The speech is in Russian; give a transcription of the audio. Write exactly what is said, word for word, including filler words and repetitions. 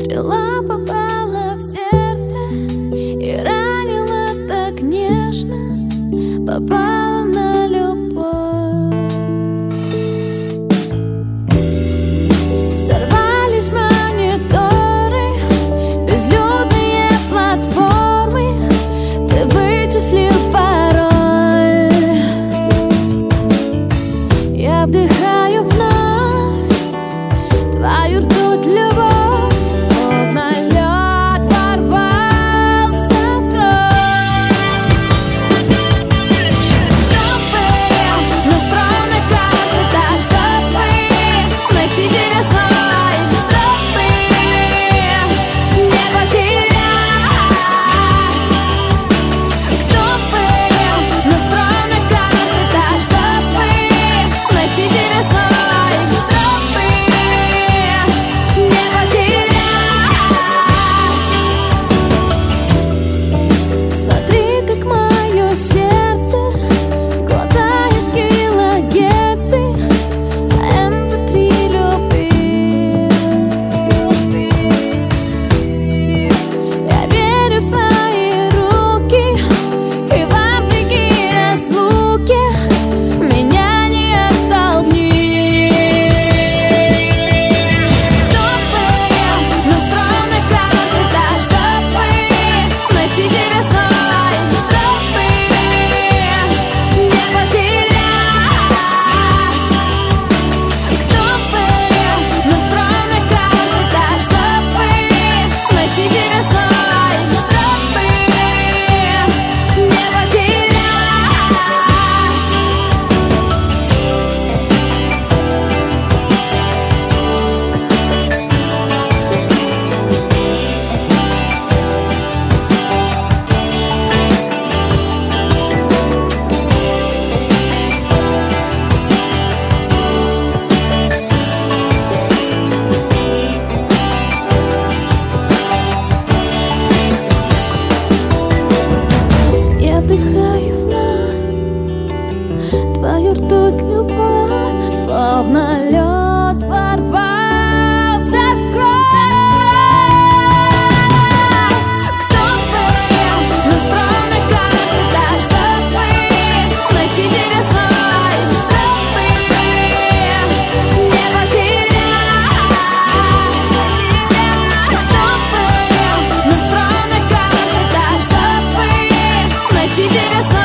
Стрела попала в сердце и ранила так нежно, попала на любовь. Сорвались мониторы, безлюдные платформы, ты вычислил пароль. Я вдыхаю вновь твою ртуть, любовь, словно лед ворвался в кровь. Кто был настроен как-то так, чтобы найти тебя снова и чтобы не потерять? Кто был настроен как-то так, чтобы найти тебя снова и чтобы не потерять? Смотри, как мое сердце глотает килогерцы эм пэ три любви. Я верю в твои руки, и вопреки разлуке меня не оттолкни. Кто был настроен как-то так, чтобы найти тебя снова и чтобы не потерять? Кто был настроен как-то так, чтобы найти тебя снова и чтобы не потерять? Я вдыхаю вновь твою ртуть, любовь, словно лед ворвался в кровь. Кто был настроен как-то так, чтобы найти тебя снова и чтобы не потерять? Кто был настроен как-то так, чтобы найти тебя снова